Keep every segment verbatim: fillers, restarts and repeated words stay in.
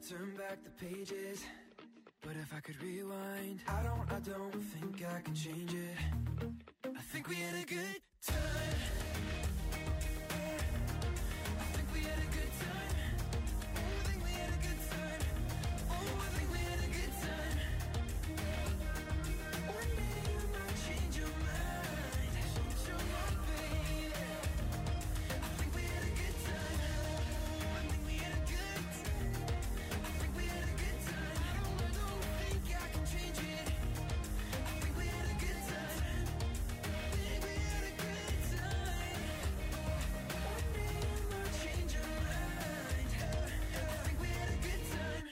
turn back the pages, but if I could rewind, I don't, I don't think I can change it. I think we had a good time. I think we had a good time. Oh, I think we had a good time. Oh, I think we had a good time. One day you might change your mind. Change your mind, baby. I think we had a good time. I think we had a good time. I think we had a good time. I don't, I don't think I can change it. I think we had a good time. I think we had a good time. One day you might change your mind. I think we had a good time.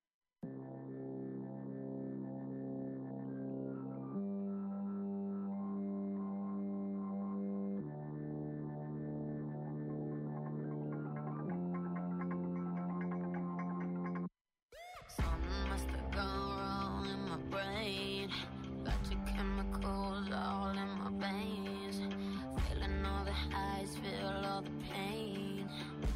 Something must have gone wrong in my brain. Got your chemicals all in my veins. Feeling all the highs, feel all the pain.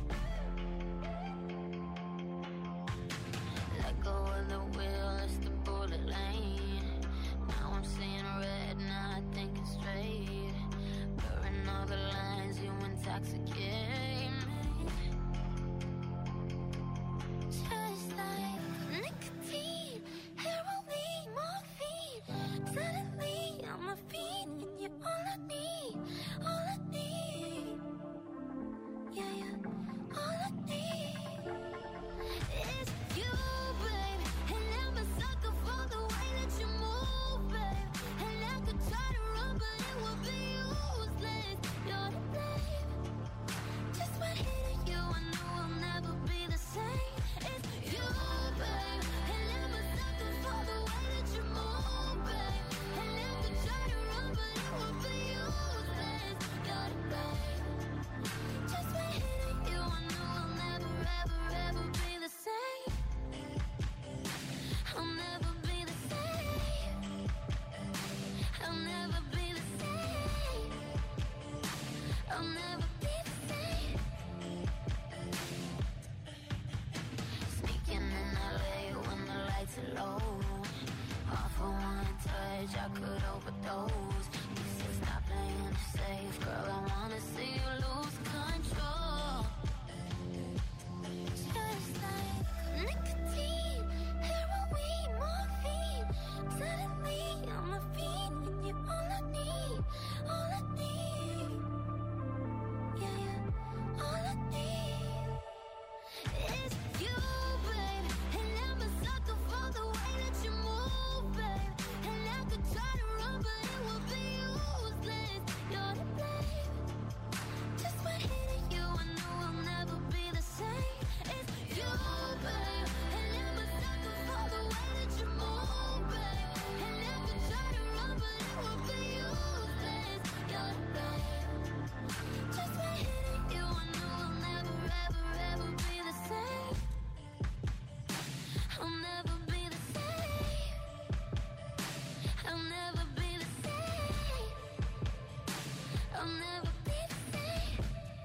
Let go of the wheel, it's the bullet lane. Now I'm seeing red, now I thinking straight. Blurring all the lines, you intoxicate me. Just like nicotine, heroin, morphine. Suddenly I'm a fiend, and you're all I need, all I need. Yeah, yeah, all I need is you, babe. And I'm a sucker for the way that you move, babe. And I could try to run, but it would be useless. You're to blame. Just by hitting you, I know I'll never be the same. It's you, babe. And I'm a sucker for the way that you move, babe. And I could try to run, but it would be useless. You're to blame. Just by hitting you, I know I'll never, ever, ever be the same. I'll never be the same. I'll never be the same. I'll never be the same. Sneaking in L A when the lights are low. All for one touch, I could overdose. You said stop playing it safe, girl. I wanna see you lose control. Just like nicotine, heroin, morphine. Suddenly I'm a fiend, and you're all I need, all I need. Yeah, yeah, all I need is you, babe. And I'm a sucker for the way that you move, babe. And I could try to run, but it would be useless. You're to blame. Just by hitting you, I know I'll never be the same. It's you, babe. And I'm a sucker for the way that you move, babe. And I could try to run, but it would be useless. You're to blame. Just by hitting you, I know I'll never, ever, ever be the same. I'll never be the same. I'll never be the same. I'll never be the same.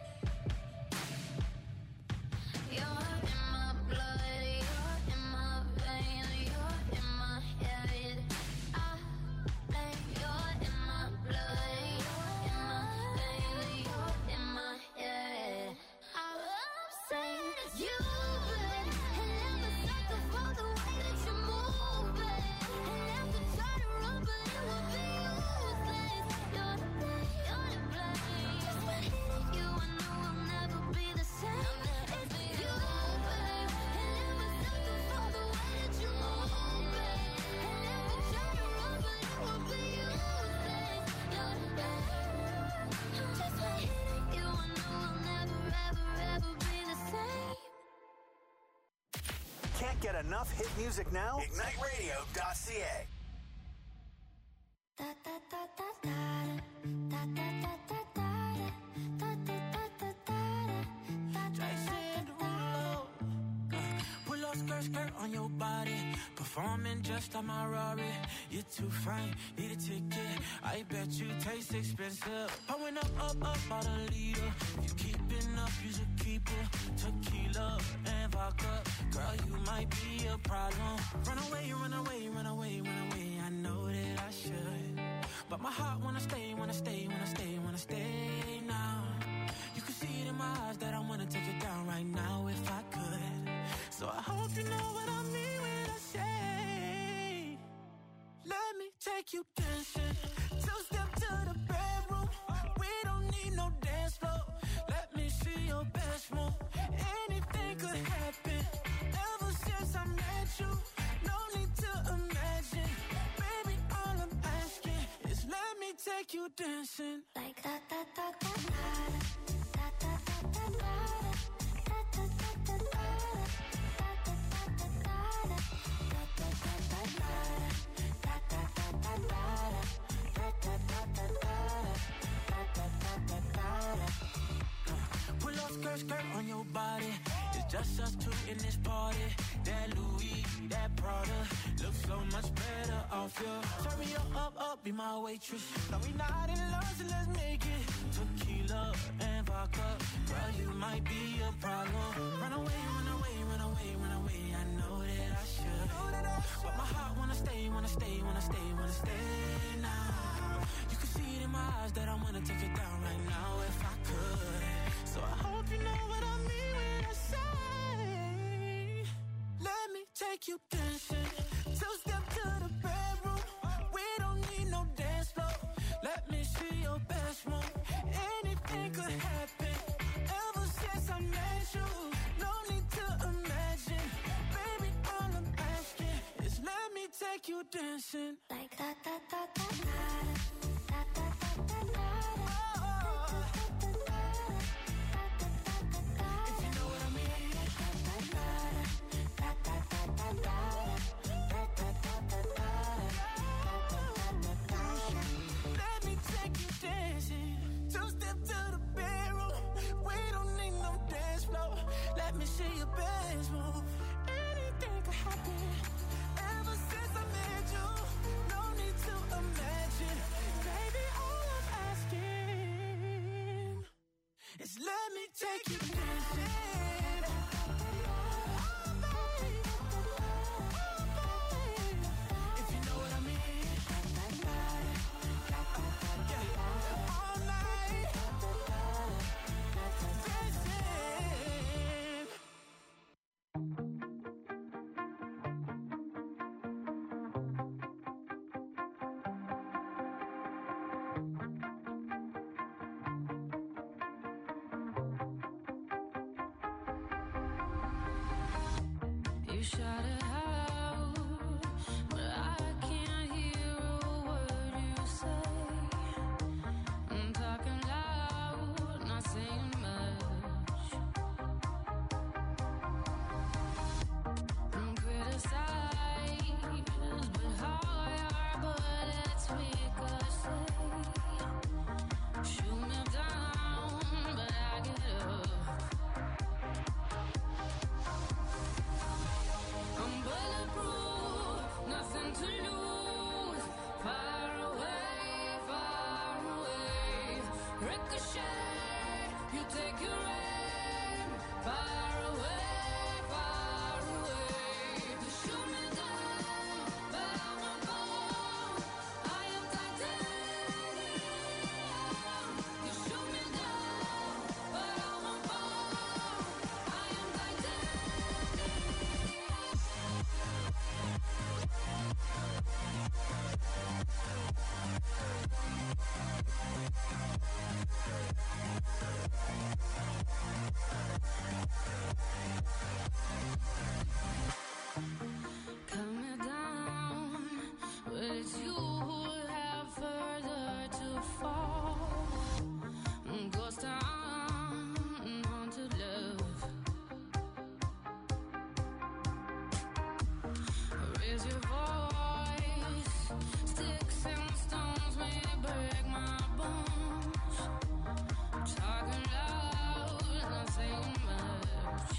You're in my blood, you're in my veins, you're in my head. I think you're in my blood, you're in my veins, you're in my head. I'm saying you, babe. And I'm a sucker for the way that you move, babe. And I could try to run, but it would be useless. You're to blame, you're to blame. Just by hitting you, I know I'll never be the same. It's you, babe. And I'm a sucker for the way that you move, babe. And I could try to run, but it would be useless. You're to blame. Just by hitting you, I know I'll never, ever, ever be the same. Can't get enough hit music now? Ignite radio dot c a. Da da da da da da da da da da da da da da da da. Jason Derulo. Pull up skirt, skirt on your body. Performing just on my Rari. You're too fine, need a ticket. I bet you taste expensive. Pouring up, up, up, about a liter. If you keeping up, you should keep it. Tequila and vodka. Girl, you my might be a problem. Run away, run away, run away, run away. I know that I should, but my heart wanna stay, wanna stay, wanna stay, wanna stay now. You can see it in my eyes that I wanna take it down right now if I could. So I hope you know what I mean when I say, let me take you dancing. Two step to the bedroom. We don't need no dance floor. Let me see your best move. Anything could happen. Ever since I met you, no need to imagine. Baby, all I'm asking is let me take you dancing. Like da da da da da da da da da da da Pull up skirt, skirt on your body. It's just us two in this party. That Louis, that Prada looks so much better off you. Turn me up, up, up, be my waitress. No, we not in love, so let's make it tequila and vodka. Girl, you might be a problem. Run away, run away, run away, run away. I know that I should, but my heart wanna stay, wanna stay, wanna stay, wanna stay now. You can see it in my eyes that I wanna take it down right now if I could. So I hope you know what I mean when I say, let me take you dancing. Two step to the bedroom. We don't need no dance floor. Let me see your best move. Anything could happen. Ever since I met you, no need to imagine. Baby, all I'm asking is let me take you dancing. like da da da da da da da da da da. Let me see your best move. Anything could happen. Ever since I met you, no need to imagine. Baby, all I'm asking is let me take you dancing. Oh, babe. Oh, babe. If you know what I mean. Yeah. All night. Dancing. You shout it out, but I can't hear a word you say. I'm talking loud, not saying much. I'm criticized, but hard, but it's ricochet. Shoot me down, but I get up. I'm bulletproof, nothing to lose. Far away, far away. Ricochet, you take your aim. Far away, far away. You shoot me down, but I won't fall. I am titanium. You shoot me down, but I won't fall. I am titanium. Cut me down, but it's you who have further to fall. Ghost town, haunted love. Raise your voice, sticks and stones may break my bones. Talking loud, not saying much.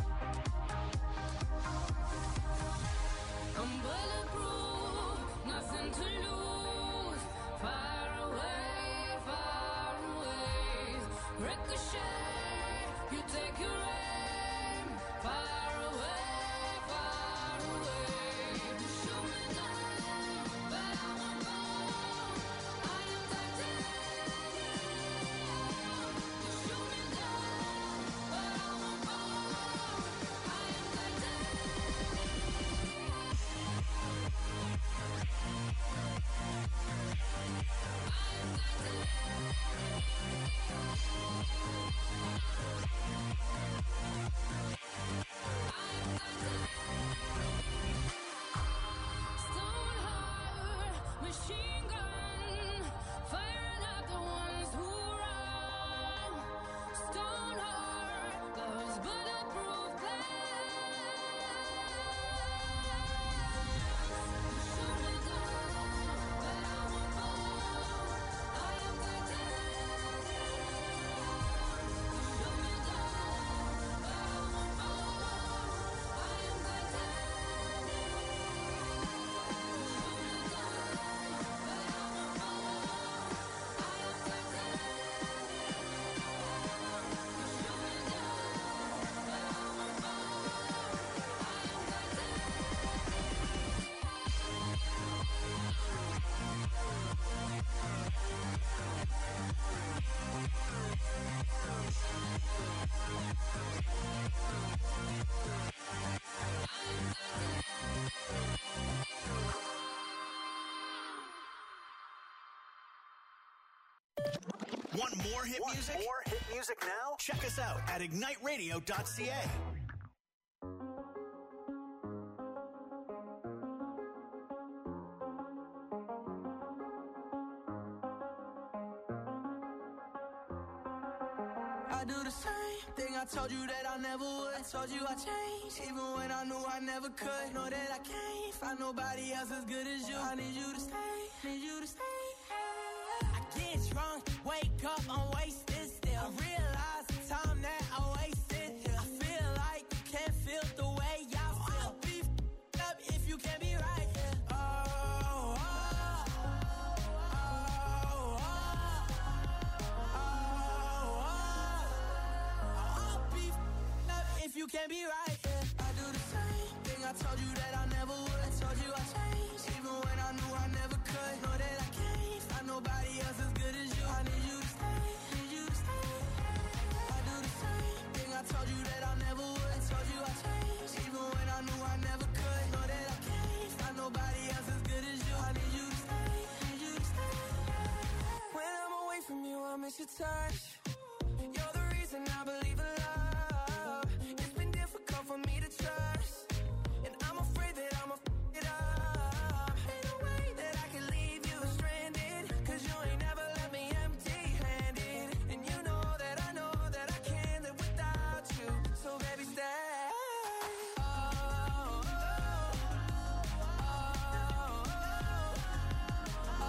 I'm bulletproof, nothing to lose. Far away, far away. Ricochet, you take your aim. Far away, far Want more hit Want music? more hit music now? Check us out at ignite radio dot c a. I do the same thing I told you that I never would. I told you I changed, even when I knew I never could. Know that I can't find nobody else as good as you. I need you to stay, need you to stay. I get drunk, wake up, I'm wasted still. I realize the time that I wasted here. I feel like you can't feel the way I feel. I'll be f***ed up if you can't be right here. Oh, oh, oh, oh, oh, oh. I'll be f***ed up if you can't be right here. I do the same thing I told you that I never would. I told you I changed, even when I knew I never could. Know that I can't find nobody else as good as you. I need you to stay, need you to stay. I do the same thing I told you that I never would. I told you I changed, even when I knew I never could. Know that I can't find nobody else as good as you. I need you to stay, need you to stay. When I'm away from you, I miss your touch. You're the reason I believe in love. It's been difficult for me to trust, and I'm afraid that I'ma f*** it up. Ain't no way that I can leave you stranded, 'cause you ain't never left me empty-handed. And you know that I know that I can't live without you. So baby, stay. Oh, oh, oh, oh,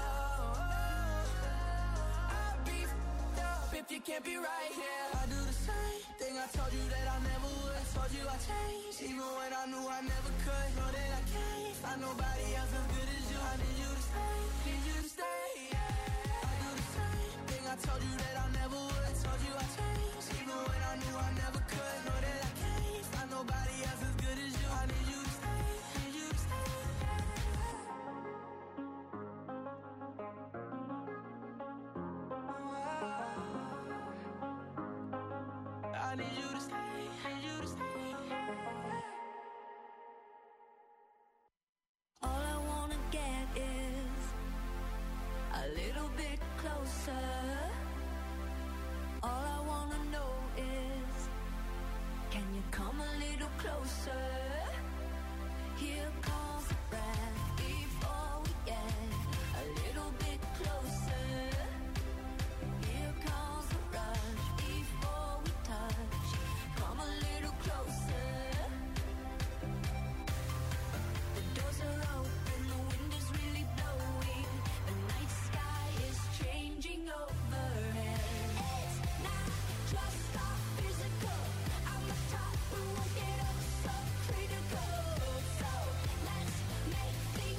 oh. I'll be f***ed up if you can't be right here. I do the same thing I told you that I never would. I told you I changed, even when I knew I never could. Know that I can't find nobody else as good as you. I need you to stay, need you to stay. I do the same thing I told you that I never would. I told you I changed, even when I knew I never could. Know that I can't find nobody else as good as you. I need you to stay, need you to stay. I need you to stay, need you to stay. All I wanna get is a little bit closer. All I wanna know is, can you come a little closer? Here comes the breath before we get a little bit closer. Here comes the rush before we touch. Come a little closer. The doors are open, the wind is really blowing. The night sky is changing overhead. It's not just our physical. I'm the top, we won't get up so critical. So let's make the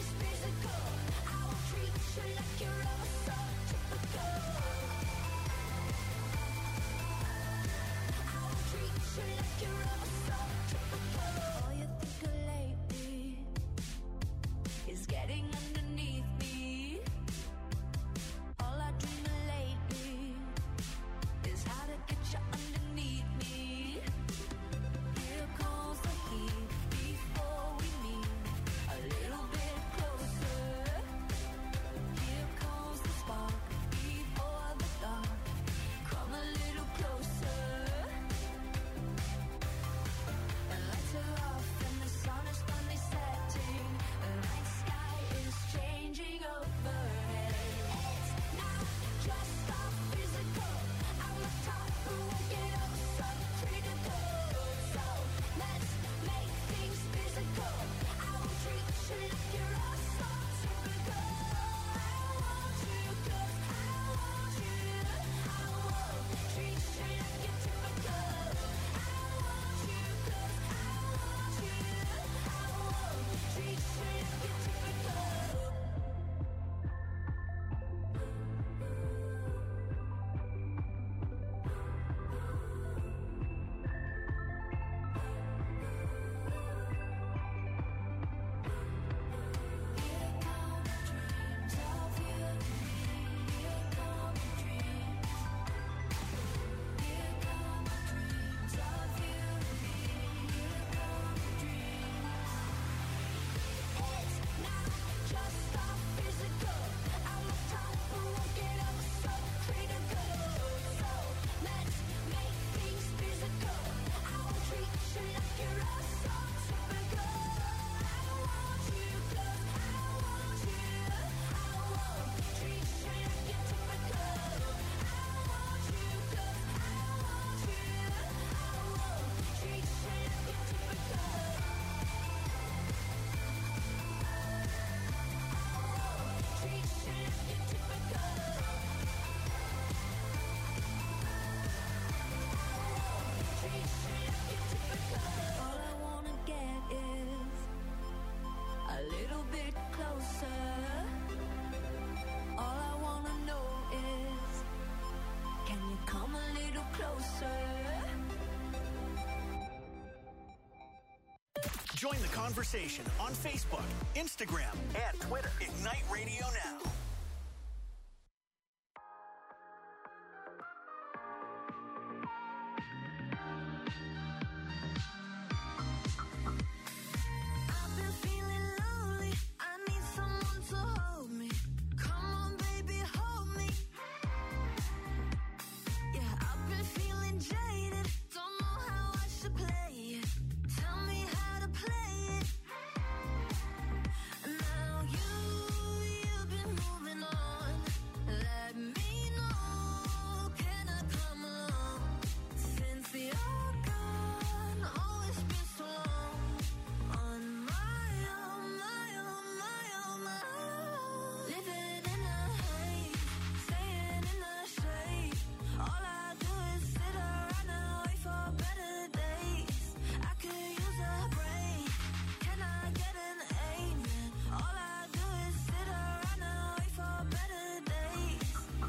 Join the conversation on Facebook, Instagram, and Twitter. Ignite Radio Now. I've been feeling lonely. I need someone to hold me. Come on, baby, hold me. Yeah, I've been feeling jaded. Don't know how I should play it. Tell me how to play it. Now you, you've been moving on. Let me know. Can I come along? Since you're gone, oh, it's been so long. On my own, my own, my own, my own. Living in a haze, staying in the shade. All I do is sit around and wait for better days. I could use a break. Can I get an amen? All I do is sit around and wait for better days.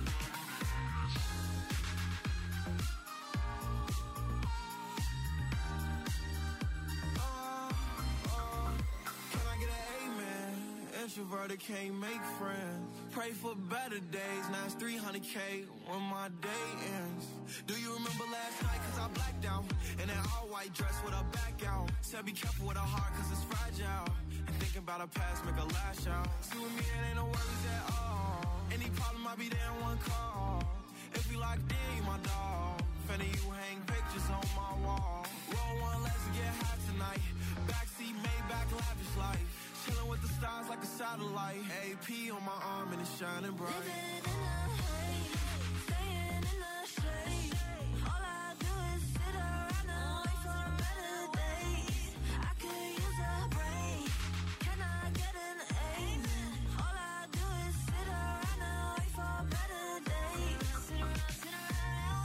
Can I get an amen? Introverted can't make friends. Pray for better days. Now it's three hundred K when my day ends. Do you remember last night? Cause I blacked out. In an all white dress with a back out. Said be careful with a heart cause it's fragile. And thinking about a past make a lash out. See with me it ain't no worries at all. Any problem I'll be there in one call. If we locked in, you my dog. Finna you hang pictures on my wall. Roll one, let's get high tonight. Backseat, Maybach, lavish life. Chilling with the stars like a satellite. A P on my arm and it's shining bright. Living in a haze, staying in the shade. All I do is sit around and wait for better days. I could use a break. Can I get an amen? All I do is sit around and wait for better days. Sit around, sit around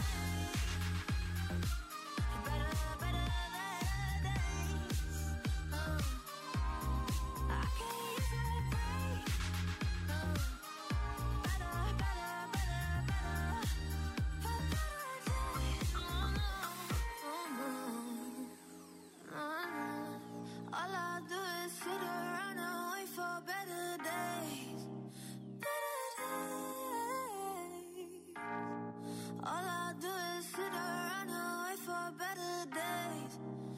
and wait. Better, better, better days. Oh. I can use a break. Oh. Better, better, better, better. For better days. Oh, no. Oh, no. Oh, no. All I do is sit around and wait for better days. Better days. All I do is sit around and wait for better days.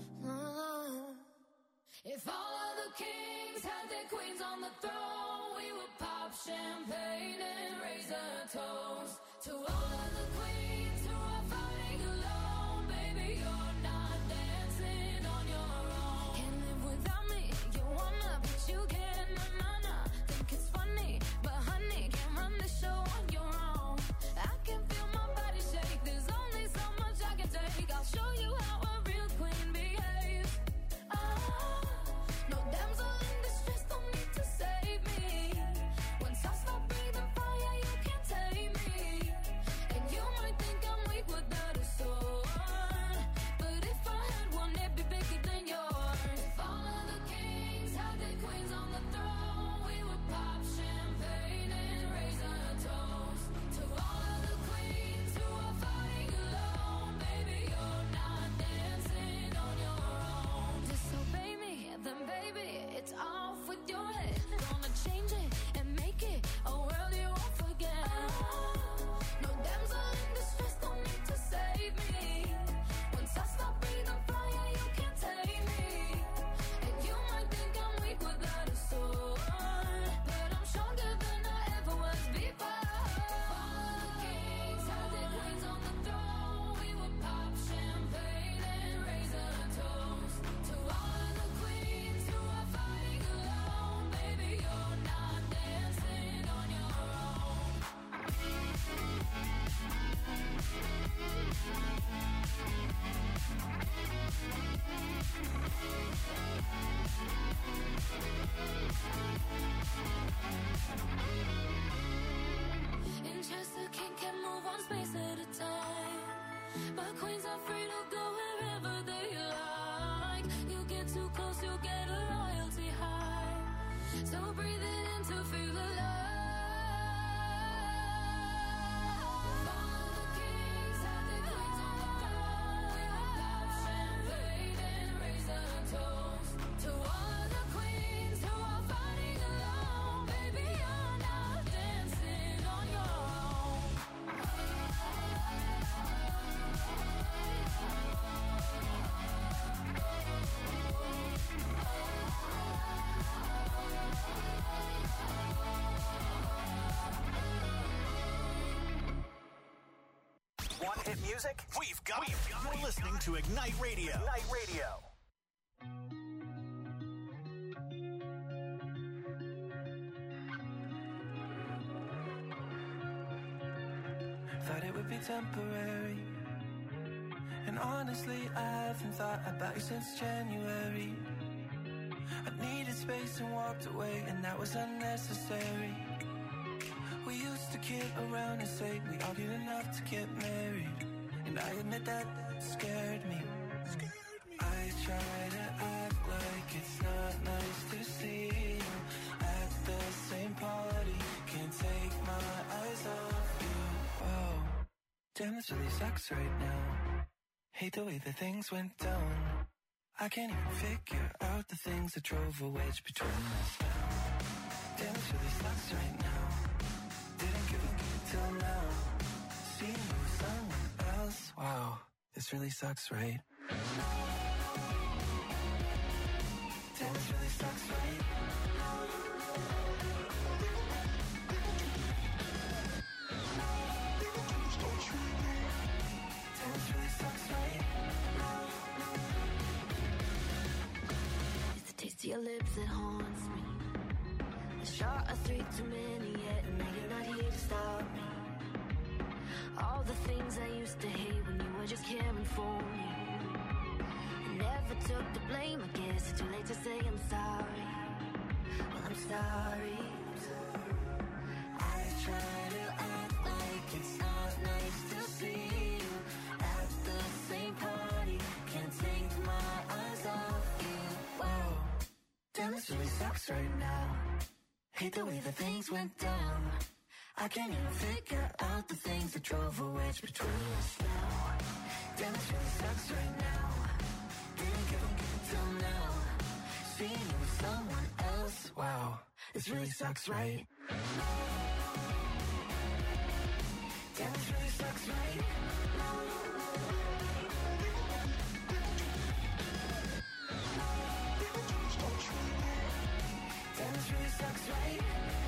Oh. If all of the kings had their queens on the throne, we would pop champagne and raise a toast to all of the queens who are fighting alone. Baby, you're not dancing on your own. Can't live without me. You wanna, but you can't. Na na na. Think it's funny, but honey, can't run the show on your own. I can feel my body shake. There's only so much I can take. I'll show you how a real queen behaves. Ah, no damsel in distress, don't need to save me. Once I stop breathing fire, you can't tame me. Hit music? We've got it. You're listening to Ignite Radio. Ignite Radio. Thought it would be temporary. And honestly, I haven't thought about you since January. I needed space and walked away, and that was unnecessary. We used to kid around and say we argued enough to get married. And I admit that scared me. I try to act like it's not nice to see you at the same party. Can't take my eyes off you. Whoa, damn, this really sucks right now. Hate the way that things went down. I can't even figure out the things that drove a wedge between us now. Damn, this really sucks right now. Didn't give a fuck till now. Seeing you with someone else. Wow, this really sucks, right? Damn, this really sucks, right? Damn, this really sucks, right? It's the taste of your lips that haunts me. A shot of three too many yet, and now you're not here to stop me. All the things I used to hate when you were just caring for me. I never took the blame, I guess it's too late to say I'm sorry. Well, I'm sorry. I try to act like it's not nice to see you at the same party. Can't take my eyes off you. Wow, damn, this really sucks right now. Hate the way that things went down. I can't even figure out the things that drove a wedge between us now. Damn, this really sucks right now. Didn't give a fuck till now. Seeing you with someone else. Wow, this really sucks, right? Damn, this really sucks, right? Damn, this really sucks, right?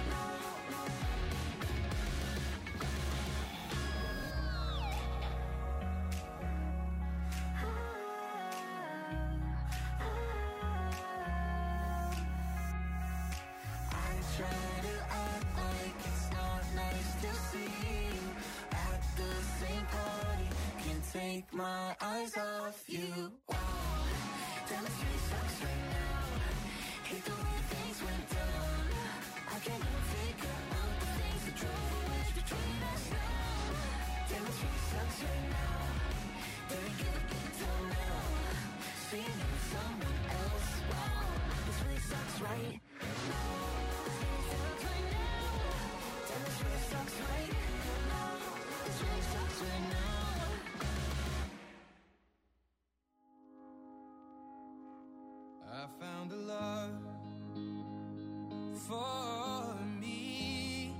Try to act like it's not nice to see you at the same party. Can't take my eyes off you. Wow, damn, this really sucks right now. Hate the way things went down. I can't even figure out the things that drove a wedge between us now. Damn, this really sucks right now. Didn't give a fuck till now. Seeing you with someone else. Wow, this really sucks, right? I found a love for me.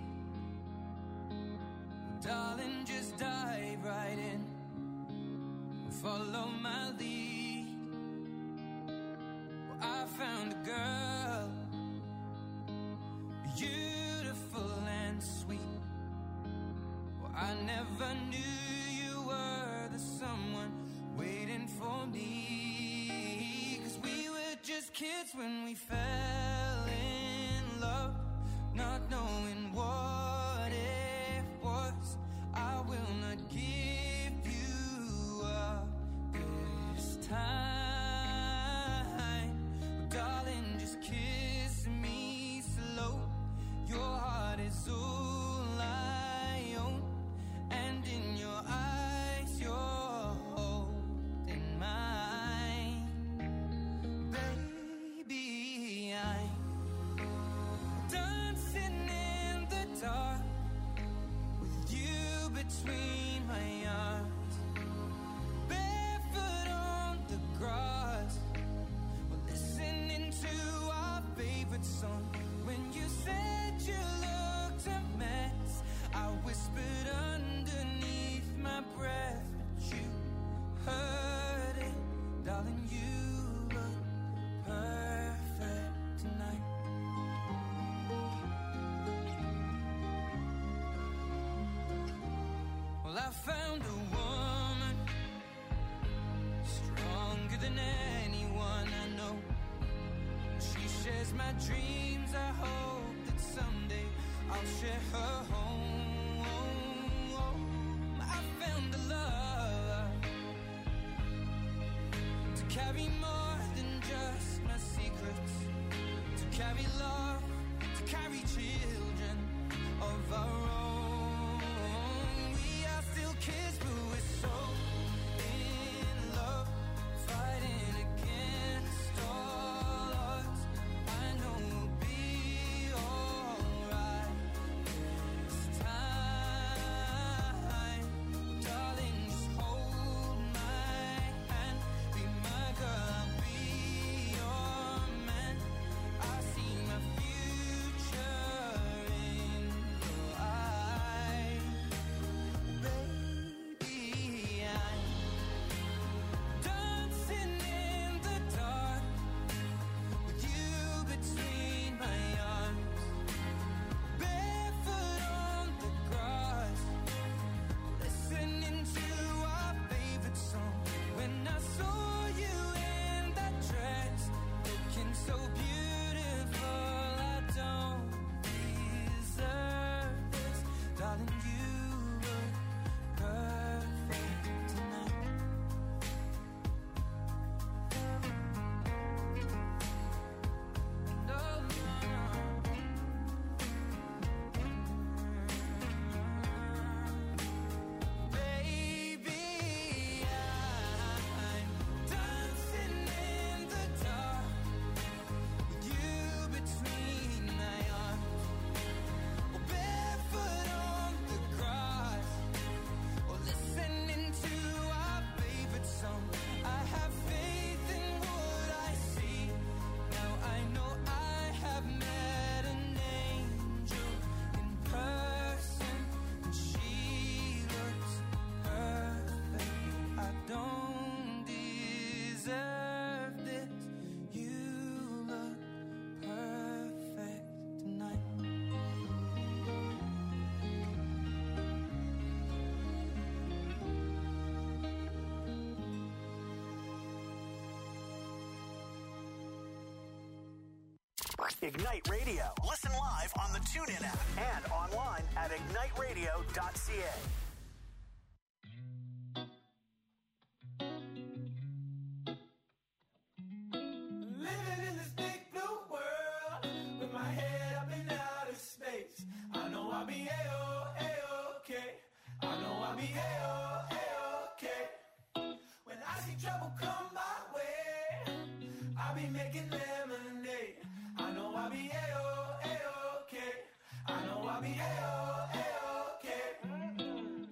Darling, just dive right in. Follow my lead. Well, I found a girl, beautiful and sweet. Well, I never knew you were the someone waiting for me. 'Cause we were just kids when we fell in love, not knowing what it was. I will not give you up this time. Darling, just kiss me slow. Your heart is all I own, and in your eyes you're holding mine. Baby, I'm dancing in the dark with you between my arms, barefoot on the grass. We're listening to our favorite song. When you said you looked a mess, I whispered underneath my breath, but you heard it. Darling, you look perfect tonight. Well, I found a woman than anyone I know. She shares my dreams. I hope that someday I'll share her home. I found a love to carry more than just my secrets, to carry love, to carry children of our own. We are still kids, but we're so in love, fighting against all odds. I know we'll be alright this time. Darling, just hold my hand, be my girl, I'll be your man. I see my future in your eyes. Baby, I'm dancing in the dark with you between my arms, barefoot on the grass, listening to our favorite song. When I saw you in that dress, looking so beautiful, I don't deserve this. Darling, you look perfect tonight. No, no, no. Baby, I'm dancing in the dark with you between my arms, or barefoot on the grass, or listening to our favorite song. I have faith in what I see. Now I know I have met an angel in person, and she looks perfect. I don't deserve this. You look perfect tonight. Ignite Radio. Listen live on the TuneIn app and online at ignite radio dot c a. Living in this big blue world with my head up in outer space. I know I'll be A-O, A-okay. I know I'll be A-O, A-okay. When I see trouble come my way, I'll be making lemonade. I know I'll be A-O, A-okay. I know I'll be A-O, A-okay.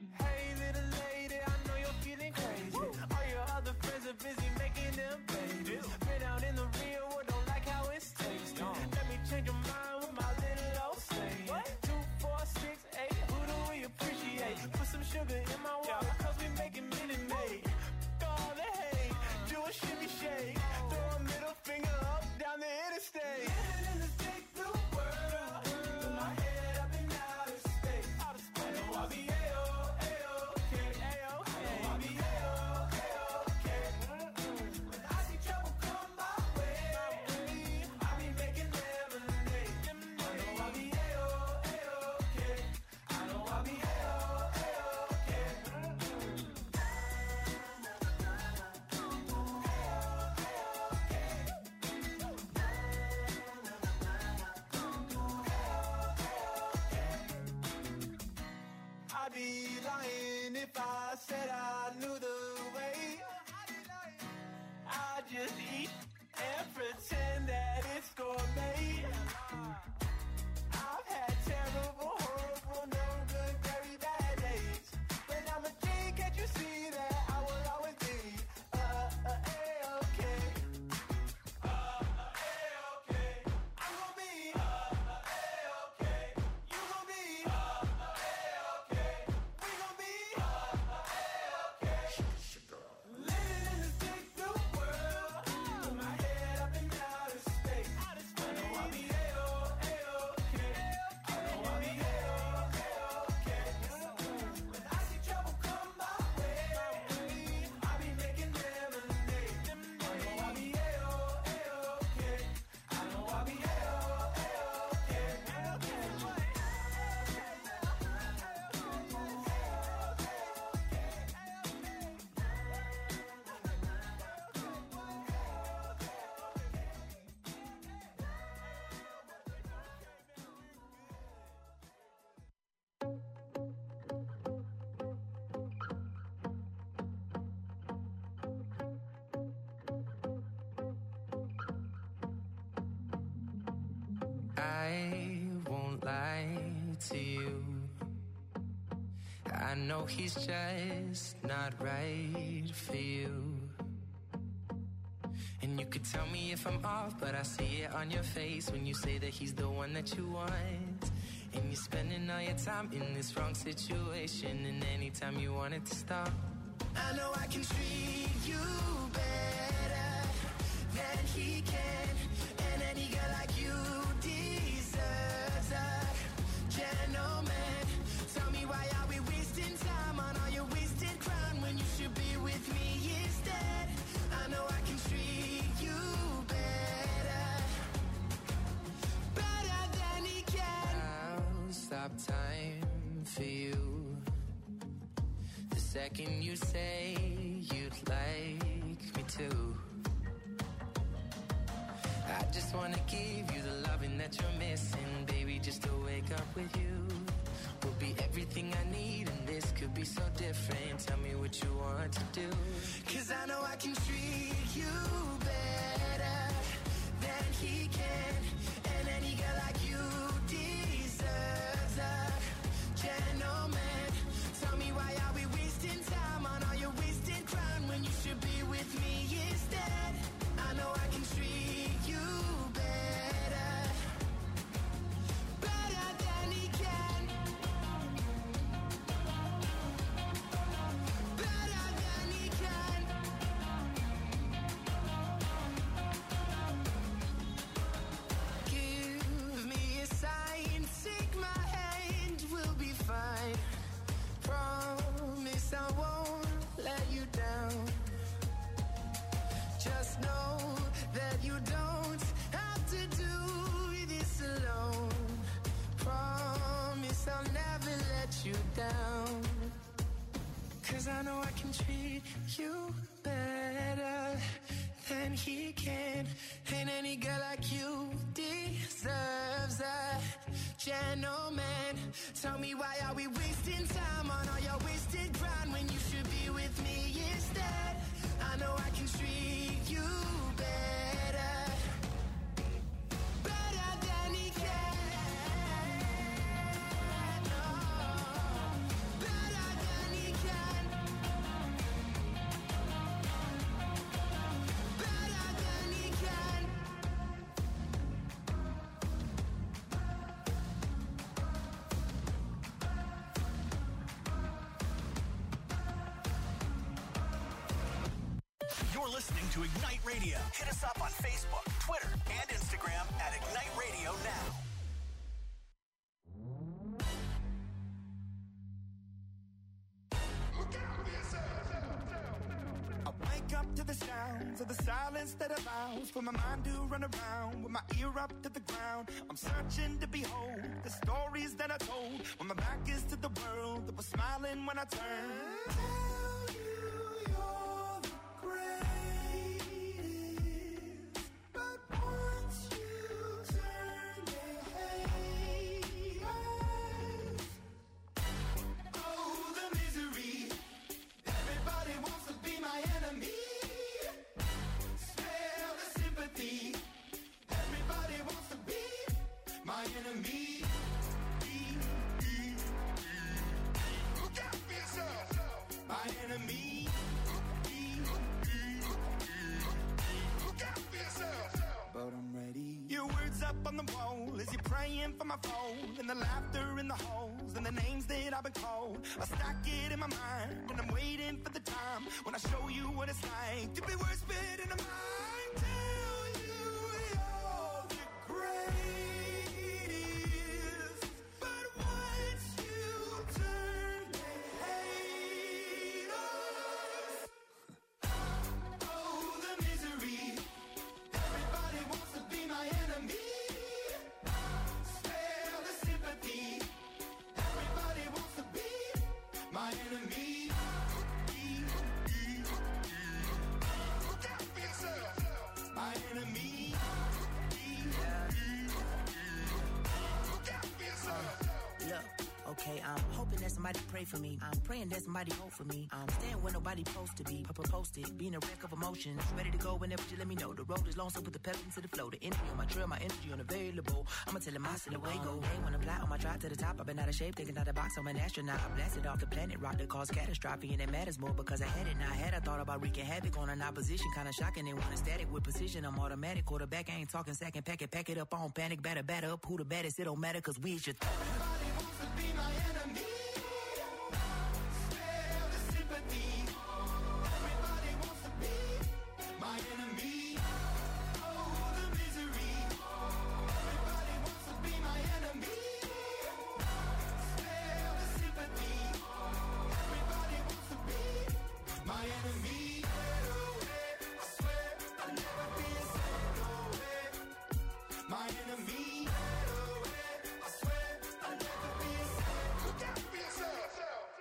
I won't lie to you. I know he's just not right for you. And you could tell me if I'm off, but I see it on your face when you say that he's the one that you want. And you're spending all your time in this wrong situation, and anytime you want it to stop, I know I can treat you better than he can. And any girl like you deserves a gentleman. Tell me why are we wasting time on all your wasted crown when you should be with me instead. I know I can treat you better, better than he can. I'll stop time for you the second you say you'd like me to. I just wanna give you the loving that you're missing, baby, just to wake up with you will be everything I need, and this could be so different. Tell me what you want to do, 'cause I know I can treat you better than he can. And any girl like you deserves a gentleman. Tell me why are we wasting time on all your wasted crown when you should be with me instead. I know I can treat you better, better than he can, better than he can. Give me a sign, take my hand, we'll be fine. Promise I won't let you down. Just know that you don't have to do this alone. Promise I'll never let you down. 'Cause I know I can treat you better than he can. And any girl like you deserves a gentleman. Tell me why are we wasting time on all your wasted ground when you should be with me instead. I know I can treat you better, better than he can. No, better than he can, better than he can. You're listening to Ignite Radio. Hit us up on Facebook, Twitter, and Instagram at Ignite Radio Now. I wake up to the sounds of the silence that allows for my mind to run around with my ear up to the ground. I'm searching to behold the stories that I told when my back is to the world that was smiling when I turned. Tell you you're the greatest, but once you turn, they hate us. Oh, the misery. Everybody wants to be my enemy. Smell the sympathy. Everybody wants to be my enemy. Look out for yourself. My enemy. Look out for yourself. But I'm ready. Your words up on the wall as you're praying for my phone, and the laughter in the halls and the names that I've been called. I stack it in my mind and I'm waiting for the time when I show you what it's like to be worse fit in a mind. Tell you you're the greatest, but once you turn, they hate us. Oh, the misery. Everybody wants to be my enemy. Spare the sympathy. Everybody wants to be my enemy. Look out for yourself. pray for me. I'm praying that somebody hope for me. I'm staying where nobody supposed to be. Posted, being a wreck of emotions. Ready to go whenever you let me know. The road is long, so put the pedal into the flow. The energy on my trail, my energy unavailable. I'ma tell him I still away go. Hey, when I fly on my drive to the top, I've been out of shape, thinking out the box. I'm an astronaut. I blasted off the planet rock that caused catastrophe, and it matters more because I had it. Now I had I thought about wreaking havoc on an opposition, kinda shocking. They want a static with precision. I'm automatic. Quarterback, I ain't talking second. Pack it, pack it up on panic. Batter, batter up. Who the baddest? It don't matter because we should. Everybody wants to be my enemy. Spare the sympathy. Everybody wants to be my enemy. Oh, the misery. Everybody wants to be my enemy. Spare the sympathy. Everybody wants to be my enemy. I swear I'll never be a second away. My enemy. I swear I'll never be a second. Look out for yourself.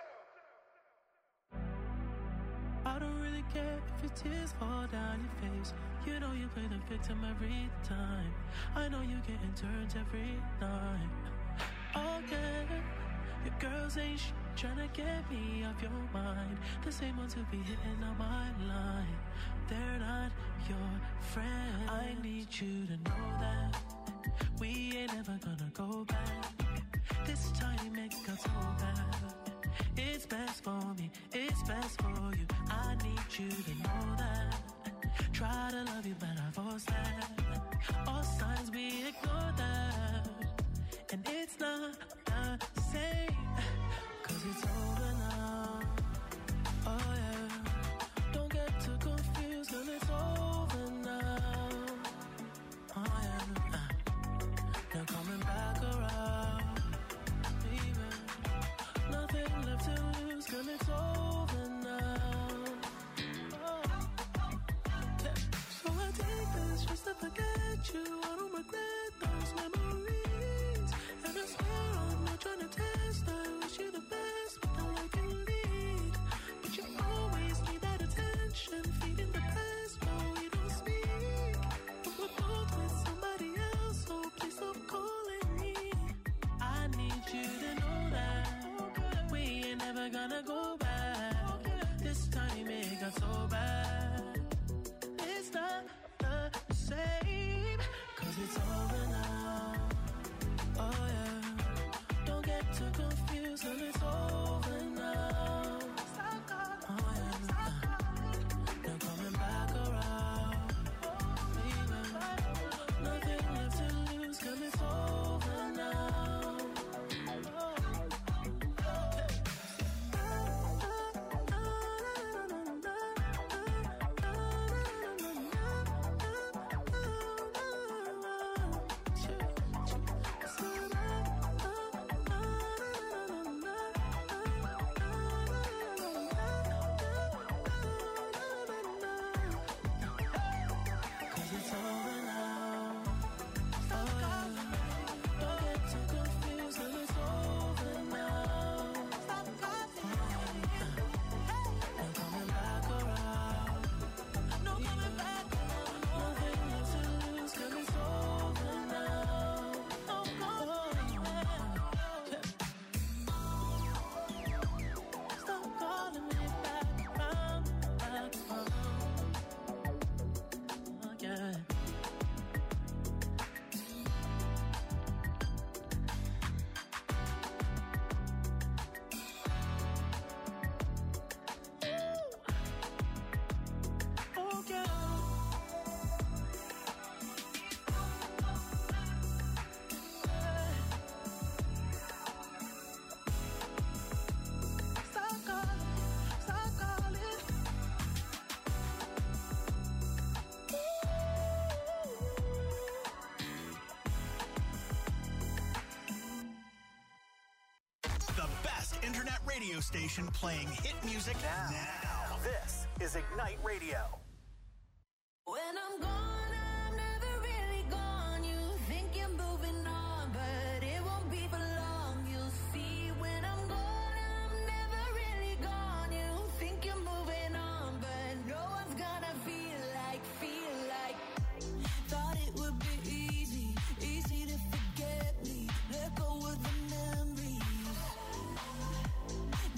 I don't really care if your tears fall down your face. You know you play the victim every time. I know you getting turns every night. Okay, your girls ain't sh- trying to get me off your mind. The same ones who be hitting on my line. They're not your friend. I need you to know that we ain't ever gonna go back. This time it got so bad. It's best for me, it's best for you. I need you to know that. Try to love you, but I force that. All signs we ignore that. And it's not the same, cause it's over now. Oh yeah, don't get too confused, cause it's over now. Oh yeah, uh, they're coming back around. Baby, nothing left to lose, cause it's over now. Oh. Yeah. So I take this just to forget you. I don't regret those memories. And I swear I'm not trying to test. I wish you the best, but all I can lead. But you always need that attention, feeding the past, no, we don't speak. But we're both with somebody else, so please stop calling me. I need you to know that we ain't never gonna go back. This time it got so bad. It's not the same, cause it's over now. Oh yeah, don't get too confused, cause it's over now. Oh yeah, they're coming back around. Baby, nothing left to lose, cause it's over now. Cause it's over now. Oh yeah, don't get too confused, cause it's over now. They're coming back around. No coming back around. Nothing left to lose, cause it's over now. Oh, stop calling me back around, back around. Oh, yeah. Oh, yeah. Stop calling, stop calling. The best internet radio station playing hit music now. now. This is Ignite Radio. When I'm gone, I'm never really gone. You think you're moving on, but it won't be for long. You'll see when I'm gone, I'm never really gone. You think you're moving on, but no one's gonna feel like, feel like. Thought it would be easy, easy to forget me. Let go of the memories.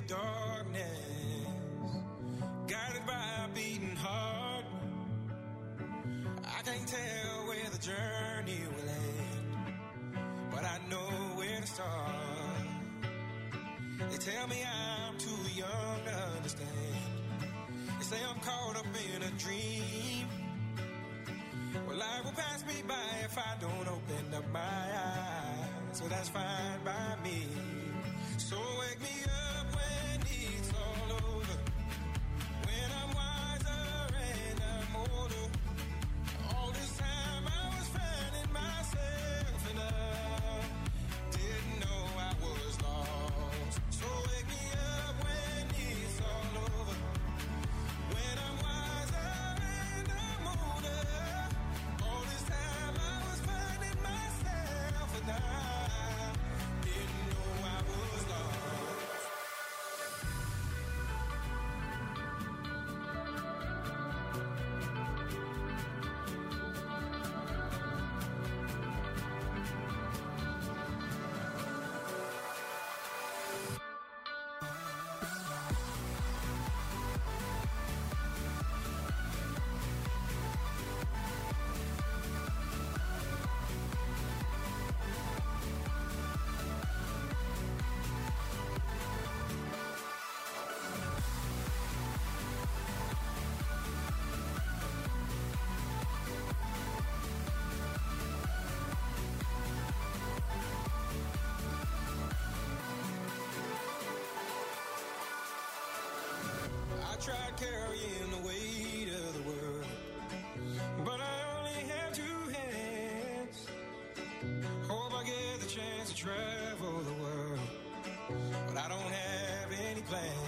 darkness, guided by a beating heart. I can't tell where the journey will end, but I know where to start. They tell me I'm too young to understand. They say I'm caught up in a dream. Well, life will pass me by if I don't open up my eyes. So that's fine by me. So wake me up when it's all over, when I'm wiser and I'm older. All this time I was finding myself and I didn't know I was lost. So wake me up when it's all over, when I'm wiser and I'm older. All this time I was finding myself and I didn't know I was lost. I tried carrying the weight of the world, but I only have two hands. Hope I get the chance to travel the world, but I don't have any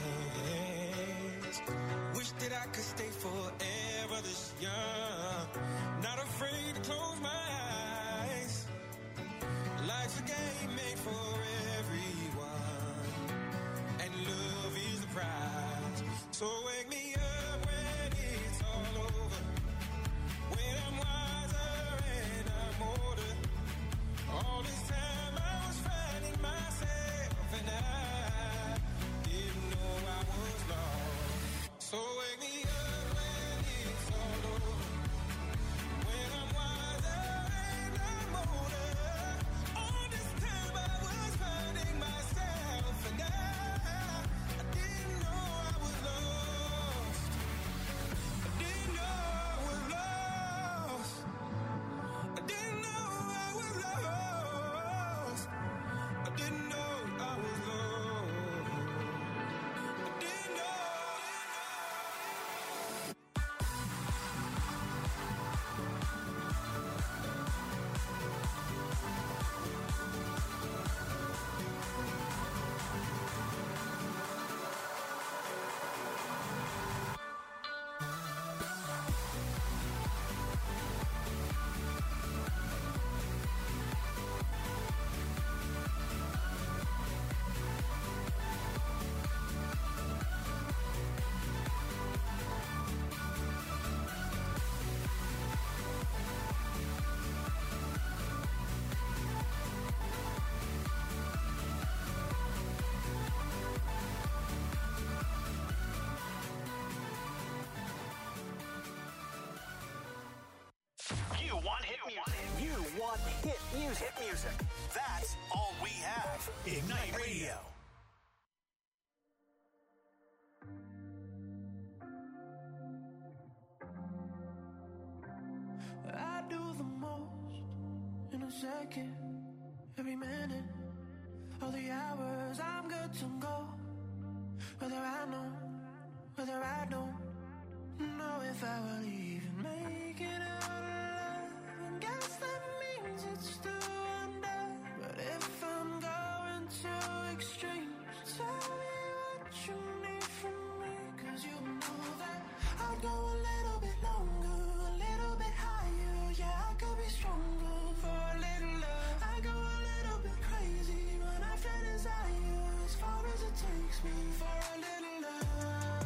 plans. Wish that I could stay forever this young, not afraid to close my eyes. Life's a game made for everyone, and love is the prize. So wake me up when it's all over, when I'm wiser and I'm older. All this time I was finding myself and I didn't know I was lost. So wake me up when it's all over, when I'm wiser and I'm older. All this time I was finding myself and I, I didn't know I was lost. I didn't know I was lost. I didn't know I was lost. I didn't know I was lost. I didn't know. You want hit music. You want hit music. Hit music. That's all we have. Ignite Radio. I do the most in a second, every minute, all the hours I'm good to go. Whether I know, whether I don't know if I will even make it out alive. And guess that means it's still under. But if I'm going to extremes, tell me what you need from me. Cause you know that I'd go a little bit longer, a little bit higher. Yeah, I could be stronger for a little love. I go a little bit crazy when I feel desire, as far as it takes me for a little love.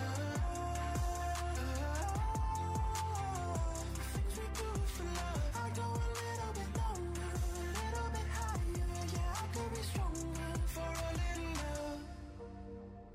Things we do for love. I go a little bit longer, a little bit higher. Yeah, I could be stronger for a little love.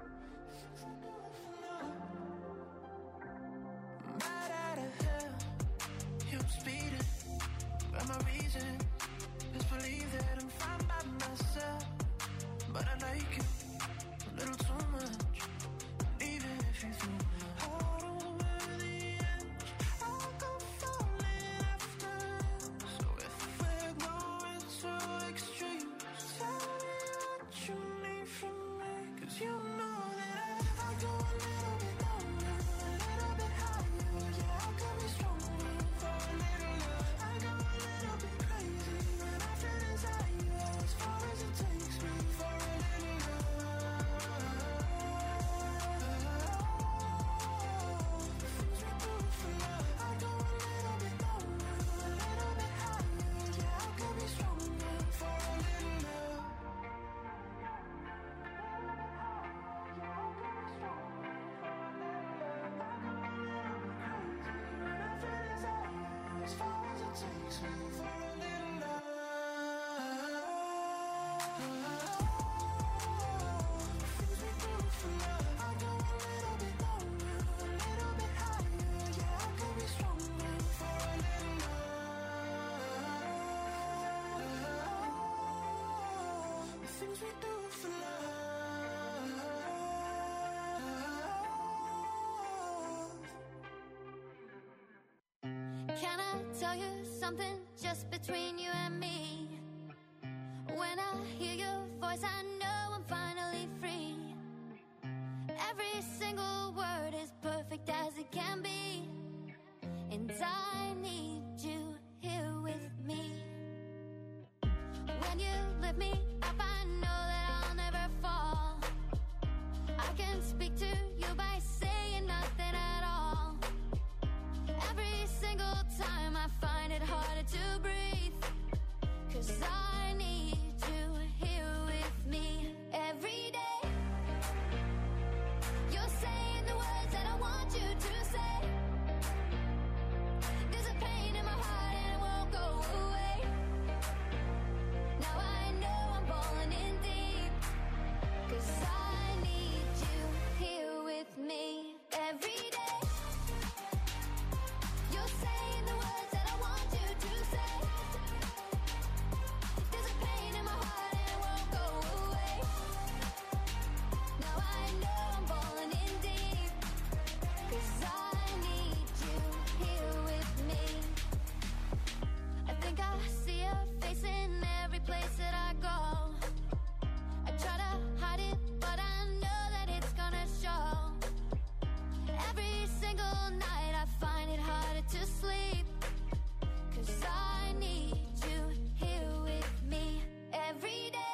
But you know that I, I go a little bit longer, a little bit higher. Yeah, I could be stronger for a little love. I go a little bit crazy when I feel inside you. As far as it takes me for a little love. The things we do for love. I go a little bit longer, a little bit higher. Yeah, I could be stronger for a little love. As far as it takes me for a little love. Things we do for love. I go a little bit longer, a little bit higher. Yeah, I could be stronger for a little love. The things we do for love. Can I tell you something just between you and me? When I hear your voice, I know I'm finally free. Every single word is perfect as it can be. And I need you here with me. When you lift me up, I know that I'll never fall. I can speak to you by saying nothing at all. Every single time I find it harder to breathe, 'cause I need you here with me every day. You're saying the words that I want you to say. There's a pain in my heart and it won't go away. Now I know I'm falling in deep, 'cause I need you here with me every day. You're saying the words that I want you to say. There's a pain in my heart and it won't go away. Now I know I'm falling in deep, 'cause I need you here with me. I think I see your face in every place that I go. I try to hide it, but I know that it's gonna show. Every single night I find it harder to sleep, 'cause I need you here with me every day.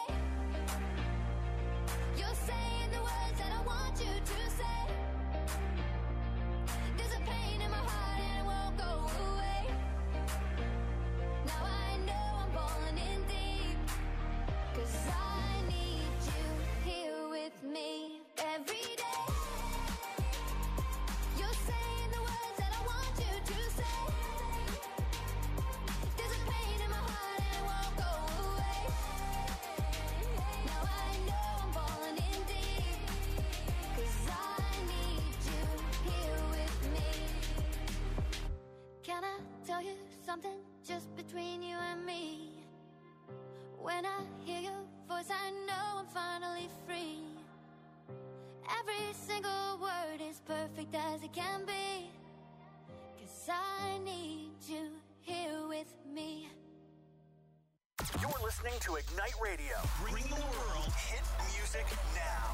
You're saying the words that I want you to say. There's a pain in my heart and it won't go away. Now I know I'm falling in deep, 'cause I need you here with me every day. You're saying the words that I want you to say. There's a pain in my heart and it won't go away. Now I know I'm falling in deep, 'cause I need you here with me. Can I tell you something just between you and me? When I hear your voice, I know I'm finally free. Every single word is perfect as it can be, 'cause I need you here with me. You're listening to Ignite Radio, bringing the world hit music now.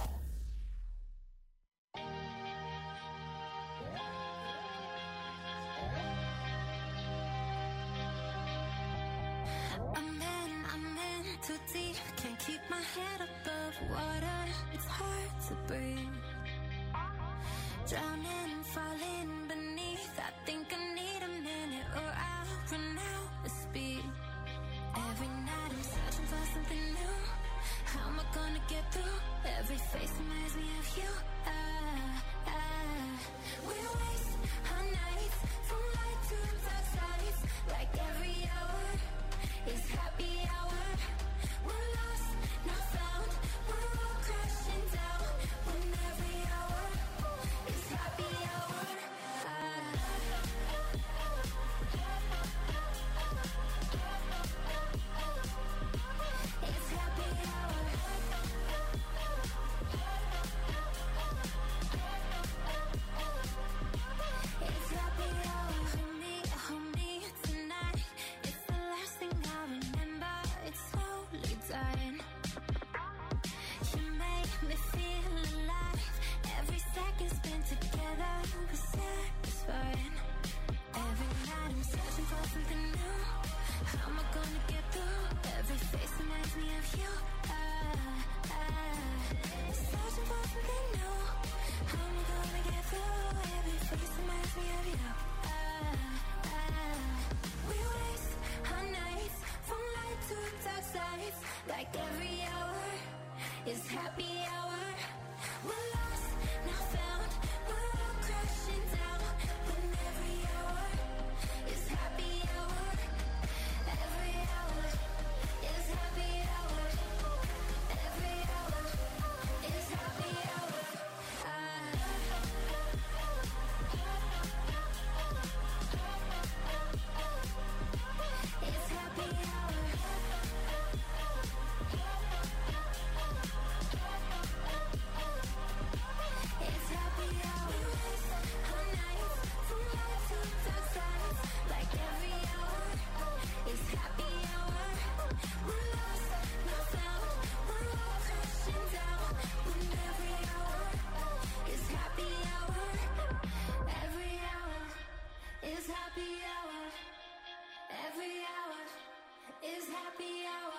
I'm in, I'm in too deep. Can't keep my head above water. It's hard to breathe. Drowning, falling beneath. I think I need a minute or I'll run out of speed. Every night I'm searching for something new. How am I gonna get through? Every face reminds me of you. Ah, ah. We waste our nights from light to dark sides. Like every hour is happy hour. We're lost, not found. We're all crashing down. When every hour is happy hour. It's happy hour. something new. How am I gonna get through? Every face reminds me of you. I, I, searching for something new. How am I gonna get through? Every face reminds me of you. I, I, we waste our nights from light to dark sides. Like every hour is happy hour. We're lost, now found. We're all crashing down. When every hour is happy hour. Every hour is happy hour. Every hour is happy hour. It's happy hour. It's happy hour. Our nights from light to dark sides. Like every hour is happy hour. We're lost, not found. We're all crashing down. When every hour is happy hour. Every hour is happy hour. Every hour is happy hour.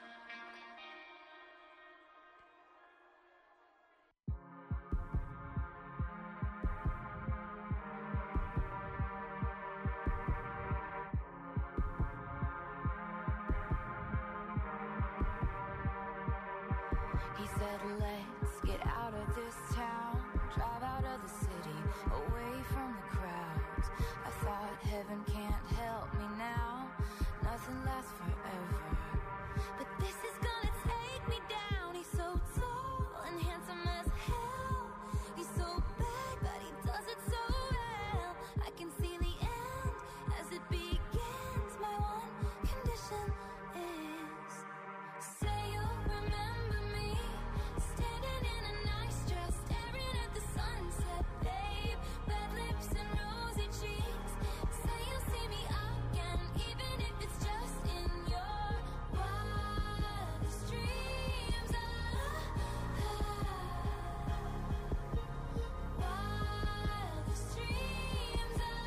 He said, let's get out of this town, drive out of the city, away from the crowds. I thought heaven can't help me now, nothing lasts forever. But this is gonna take me down. He's so tall and handsome as hell. He's so bad, but he does it so well. I can see the end as it begins. My one condition is, say you'll remember me, standing in a nice dress, staring at the sunset, babe. Red lips and rosy cheeks. Say you'll see me again, even if it's just in your wildest dreams. Ah, ah, wildest dreams. Ah,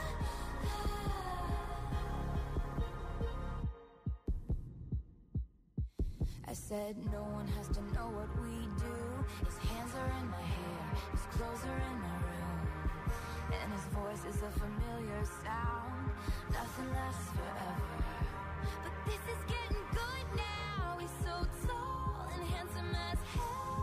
ah. I said no one has to know what we do. His hands are in my hair, his clothes are in my room, and his voice is a familiar sound. Nothing lasts forever, but this is getting good now. He's so tall and handsome as hell.